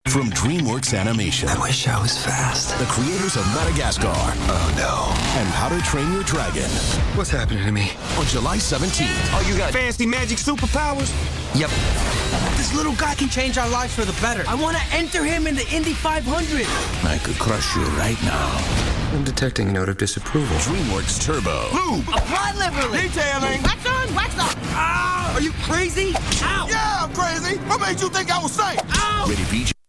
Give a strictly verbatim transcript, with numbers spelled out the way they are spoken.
From DreamWorks Animation. I wish I was fast. The creators of Madagascar. Oh, no. And How to Train Your Dragon. What's happening to me? On July seventeenth. Oh, you got fancy magic superpowers? Yep. This little guy can change our lives for the better. I want to enter him in the Indy five hundred. I could crush you right now. I'm detecting a note of disapproval. DreamWorks Turbo. Lube. Apply liberally. Detailing. Wax on, wax off. Ow! Are you crazy? Ow! Yeah, I'm crazy. What made you think I was safe? Ow! Rated P G.